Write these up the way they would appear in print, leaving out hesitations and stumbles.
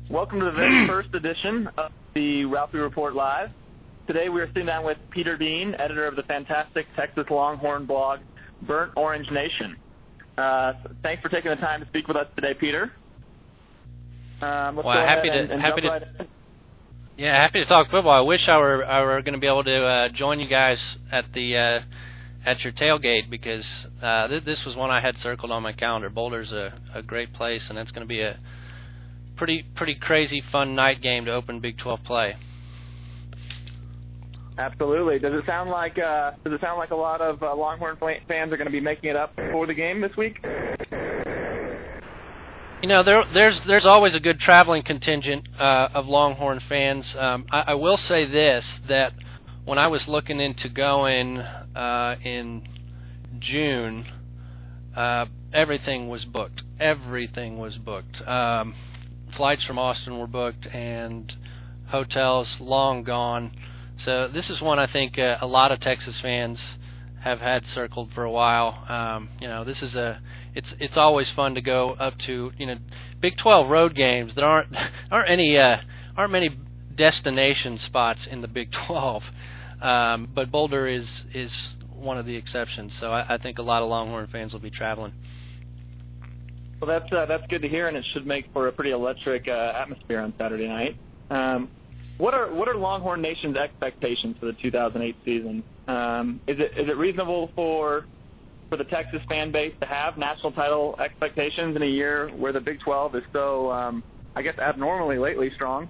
Welcome to the very first edition of the Ralphie Report Live. Today we are sitting down with Peter Dean, editor of the fantastic Texas Longhorn blog, Burnt Orange Nation. Thanks for taking the time to speak with us today, Peter. Happy to talk football. I wish I were going to be able to join you guys at your tailgate because this was one I had circled on my calendar. Boulder's a great place, and it's going to be a pretty crazy fun night game to open Big 12 play. Absolutely. Does it sound like a lot of Longhorn fans are going to be making it up for the game this week? You know, there's always a good traveling contingent of Longhorn fans. I will say this, that when I was looking into going in June, everything was booked. Everything was booked. Flights from Austin were booked and hotels long gone. So this is one I think a lot of Texas fans have had circled for a while. This is it's always fun to go up to Big 12 road games. There aren't many destination spots in the Big 12, but Boulder is one of the exceptions. So I think a lot of Longhorn fans will be traveling. Well, that's good to hear, and it should make for a pretty electric atmosphere on Saturday night. What are Longhorn Nation's expectations for the 2008 season? Is it reasonable for the Texas fan base to have national title expectations in a year where the Big 12 is so, abnormally lately strong?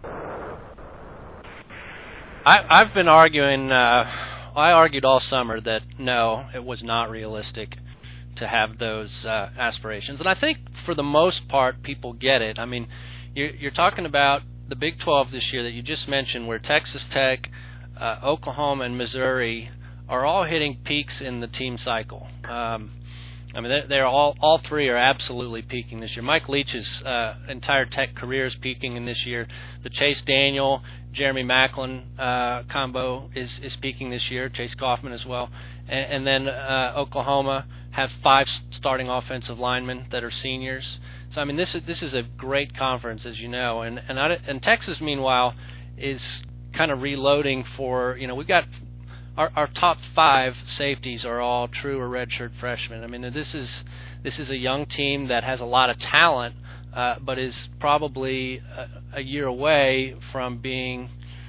I've been arguing. I argued all summer that no, it was not realistic to have those aspirations, and I think for the most part people get it. I mean, you're talking about the Big 12 this year that you just mentioned, where Texas Tech, Oklahoma, and Missouri are all hitting peaks in the team cycle. They're all three are absolutely peaking this year. Mike Leach's entire Tech career is peaking in this year. The Chase Daniel, Jeremy Maclin combo is peaking this year. Chase Kaufman as well, and then Oklahoma have 5 starting offensive linemen that are seniors. So this is a great conference, as you know, and Texas meanwhile is kind of reloading for we've got our top 5 safeties are all true or redshirt freshmen. This is a young team that has a lot of talent, but is probably a year away from being,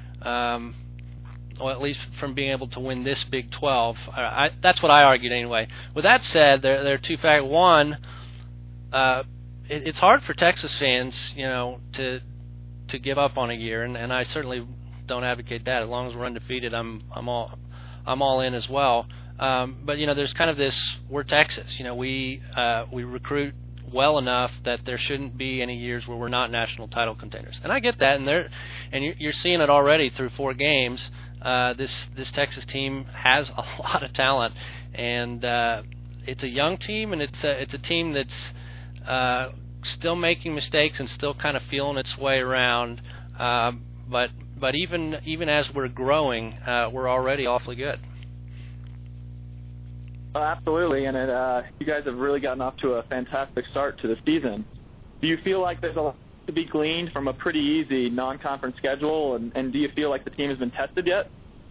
at least from being able to win this Big 12. That's what I argued anyway. With that said, there are two factors. One, it's hard for Texas fans, to give up on a year, and I certainly don't advocate that. As long as we're undefeated, I'm all in as well. But there's kind of this, we're Texas. We recruit well enough that there shouldn't be any years where we're not national title contenders, and I get that. And you're seeing it already through 4 games. This Texas team has a lot of talent, and it's a young team, and it's a team that's still making mistakes and still kind of feeling its way around. But even as we're growing, we're already awfully good. Absolutely, and you guys have really gotten off to a fantastic start to the season. Do you feel like there's a lot to be gleaned from a pretty easy non-conference schedule, and do you feel like the team has been tested yet?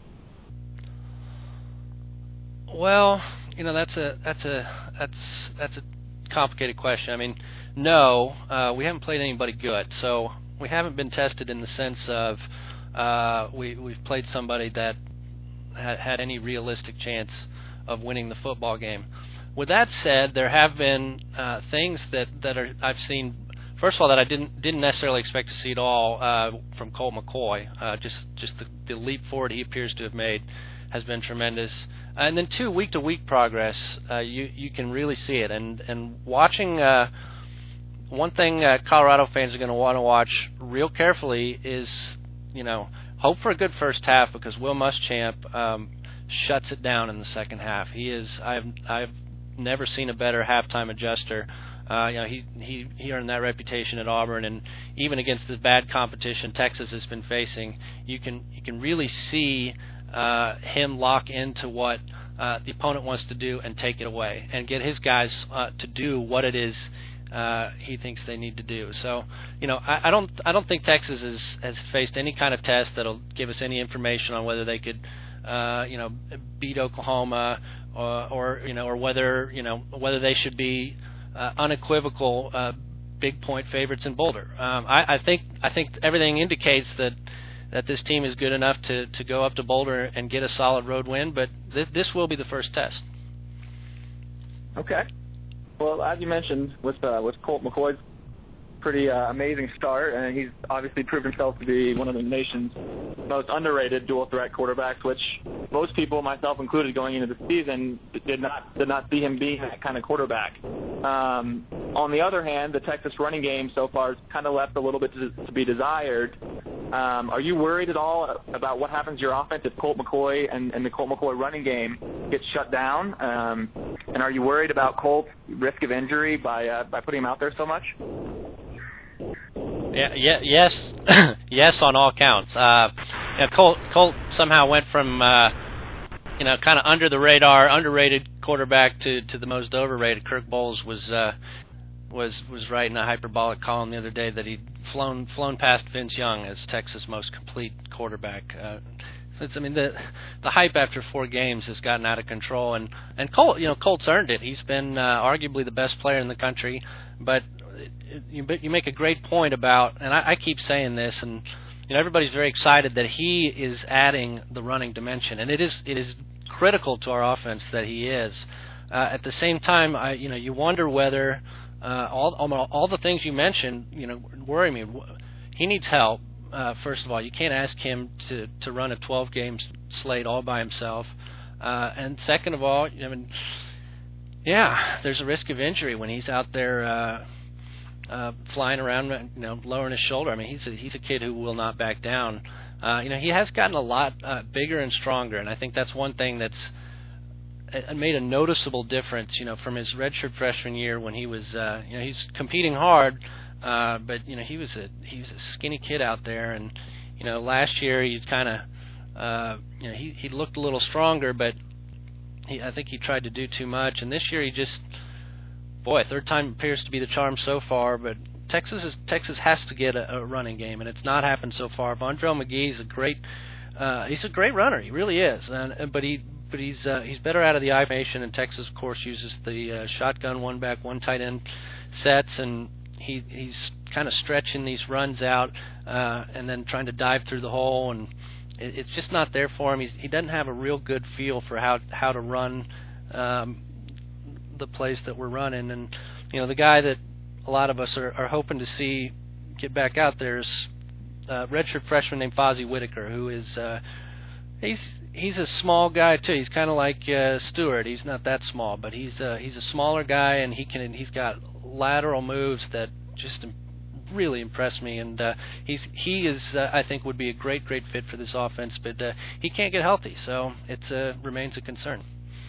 Well, that's a complicated question. No, we haven't played anybody good, so we haven't been tested in the sense of we've played somebody that had any realistic chance of winning the football game. With that said, there have been things that I've seen. First of all, that I didn't necessarily expect to see at all from Colt McCoy. Just the leap forward he appears to have made has been tremendous. And then 2, week-to-week progress, you can really see it. And watching, one thing Colorado fans are going to want to watch real carefully is, hope for a good first half, because Will Muschamp shuts it down in the second half. He is. I've never seen a better halftime adjuster. He earned that reputation at Auburn, and even against the bad competition Texas has been facing, you can really see him lock into what the opponent wants to do and take it away, and get his guys to do what it is he thinks they need to do. So, I don't think Texas has faced any kind of test that'll give us any information on whether they could, beat Oklahoma, or whether they should be unequivocal big point favorites in Boulder. I think everything indicates that this team is good enough to go up to Boulder and get a solid road win, but this will be the first test. Okay. Well, as you mentioned, with Colt McCoy's pretty amazing start, and he's obviously proved himself to be one of the nation's most underrated dual-threat quarterbacks, which most people, myself included, going into the season, did not see him being that kind of quarterback. On the other hand, the Texas running game so far has kind of left a little bit to be desired. Are you worried at all about what happens to your offense if Colt McCoy and the Colt McCoy running game gets shut down? And are you worried about Colt's risk of injury by putting him out there so much? Yes, yes on all counts. Colt somehow went from kind of under the radar, underrated quarterback to the most overrated. Kirk Bohls was writing a hyperbolic column the other day that he'd flown past Vince Young as Texas' most complete quarterback. The hype after 4 games has gotten out of control, and Colt's earned it. He's been arguably the best player in the country, but you make a great point about, and I keep saying this, and everybody's very excited that he is adding the running dimension, and it is critical to our offense that he is. At the same time, you wonder whether all the things you mentioned, worry me. He needs help. First of all, you can't ask him to run a 12-game slate all by himself, and second of all, there's a risk of injury when he's out there flying around, lowering his shoulder. I mean, he's a kid who will not back down. He has gotten a lot bigger and stronger, and I think that's one thing that's made a noticeable difference. From his redshirt freshman year when he was, he's competing hard, but he was a skinny kid out there, and last year he's kind of, he looked a little stronger, but I think he tried to do too much, and this year he just. Boy, third time appears to be the charm so far, but Texas has to get a running game, and it's not happened so far. Vondrell McGee is a great runner, he really is, but he's better out of the I formation, and Texas, of course, uses the shotgun, one back, one tight end sets, and he's kind of stretching these runs out and then trying to dive through the hole, and it's just not there for him. He doesn't have a real good feel for how to run. The plays that we're running, and the guy that a lot of us are hoping to see get back out there is redshirt freshman named Fozzie Whitaker, who is he's a small guy too. He's kind of like Stewart. He's not that small, but he's a smaller guy, and he's got lateral moves that just really impress me, and he is I think would be a great fit for this offense, but he can't get healthy, so it remains a concern.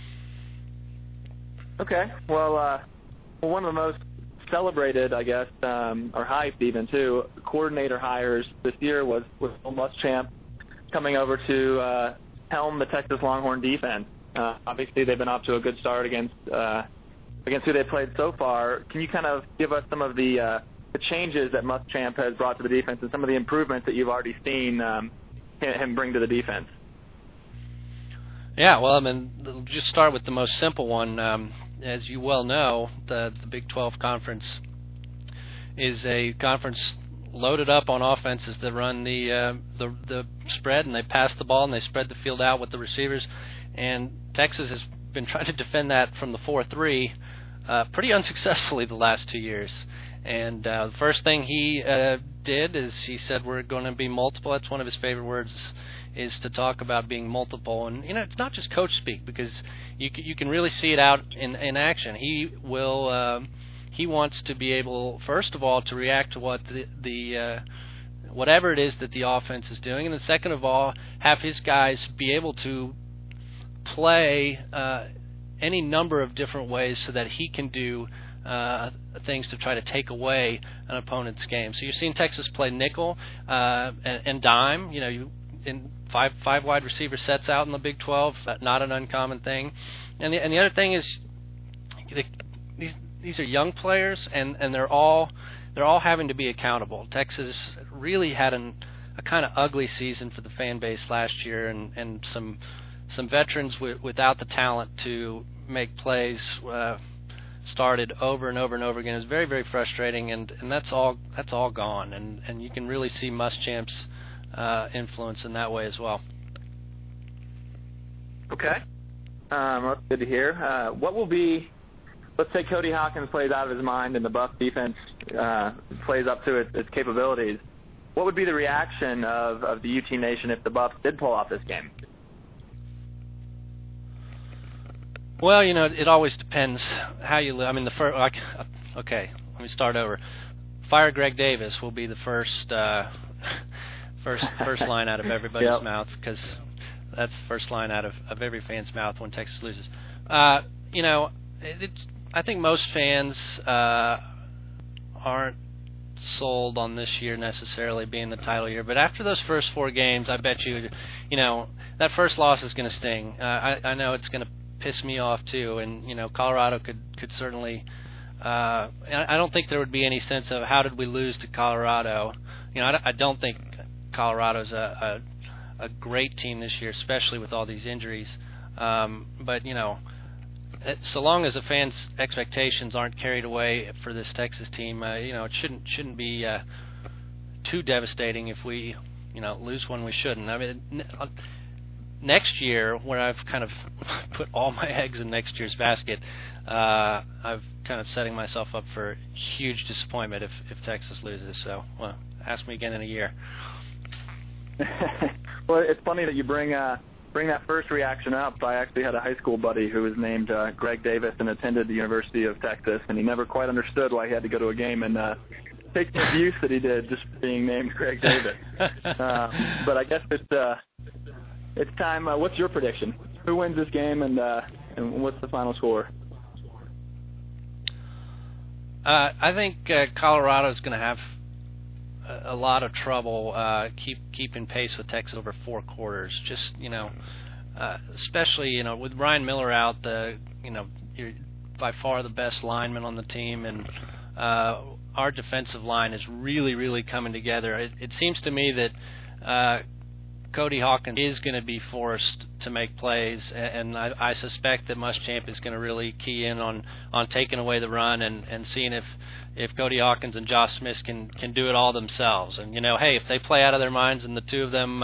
Okay. Well, one of the most celebrated, I guess, or hyped even too, coordinator hires this year was Bill Muschamp coming over to helm the Texas Longhorn defense. Obviously, they've been off to a good start against who they played so far. Can you kind of give us some of the changes that Muschamp has brought to the defense and some of the improvements that you've already seen him bring to the defense? Yeah, well, we'll just start with the most simple one. As you well know, the Big 12 Conference is a conference loaded up on offenses that run the spread, and they pass the ball, and they spread the field out with the receivers. And Texas has been trying to defend that from the 4-3 pretty unsuccessfully the last 2 years. And the first thing he did is he said we're going to be multiple. That's one of his favorite words, is to talk about being multiple. And it's not just coach speak, because you can really see it out in action. He wants to be able, first of all, to react to what the whatever it is that the offense is doing, and then second of all, have his guys be able to play any number of different ways so that he can do things to try to take away an opponent's game. So you've seen Texas play nickel and dime. In five wide receiver sets out in the Big 12, not an uncommon thing. And the other thing is, these are young players, and they're all having to be accountable. Texas really had a kind of ugly season for the fan base last year, and some veterans without the talent to make plays started over and over and over again. It was very, very frustrating, and that's all gone, and you can really see Muschamp's influence in that way as well. Okay. That's good to hear. What will be, let's say Cody Hawkins plays out of his mind and the Buff defense plays up to its capabilities. What would be the reaction of the UT Nation if the Buffs did pull off this game? Well, it always depends how you live. I mean, okay, let me start over. Fire Greg Davis will be the first line out of everybody's mouth, because that's the first line out of every fan's mouth when Texas loses. I think most fans aren't sold on this year necessarily being the title year, but after those first 4 games, I bet you that first loss is going to sting. I know it's going to piss me off too, and Colorado could certainly. I don't think there would be any sense of how did we lose to Colorado. I don't think Colorado's a great team this year, especially with all these injuries. But so long as the fans' expectations aren't carried away for this Texas team, it shouldn't be too devastating if we lose when we shouldn't. I mean, next year, where I've kind of put all my eggs in next year's basket, I've kind of setting myself up for huge disappointment if Texas loses. So, ask me again in a year. Well, it's funny that you bring that first reaction up. I actually had a high school buddy who was named Greg Davis and attended the University of Texas, and he never quite understood why he had to go to a game and take the abuse that he did just for being named Greg Davis. But I guess it's time. What's your prediction? Who wins this game, and what's the final score? I think Colorado's going to have a lot of trouble keeping pace with Texas over 4 quarters. Just especially with Ryan Miller out, you're by far the best lineman on the team, and our defensive line is really, really coming together. It seems to me that Cody Hawkins is going to be forced to make plays, and I suspect that Muschamp is going to really key in on taking away the run and seeing if Cody Hawkins and Josh Smith can do it all themselves. And hey, if they play out of their minds and the two of them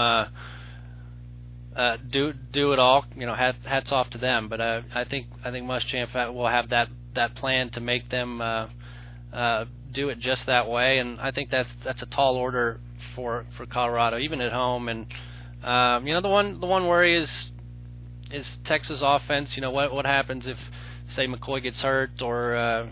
do it all, hats off to them. But I think Muschamp will have that plan to make them do it just that way, and I think that's a tall order for Colorado, even at home. And the one worry is Texas offense. What happens if, say, McCoy gets hurt or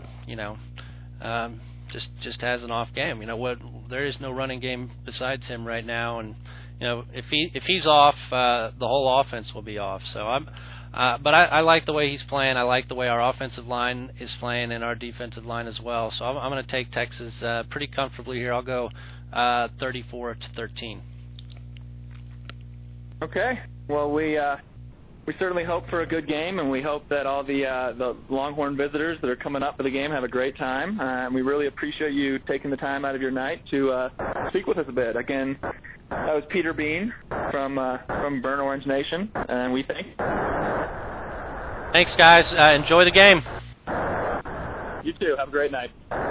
just has an off game. There is no running game besides him right now, and if he's off, the whole offense will be off. So but I like the way he's playing. I like the way our offensive line is playing and our defensive line as well. So I'm going to take Texas pretty comfortably here. I'll go 34-13. Okay. Well, we certainly hope for a good game, and we hope that all the Longhorn visitors that are coming up for the game have a great time. And we really appreciate you taking the time out of your night to speak with us a bit. Again, that was Peter Bean from Burn Orange Nation, and we thank you. Thanks, guys. Enjoy the game. You too. Have a great night.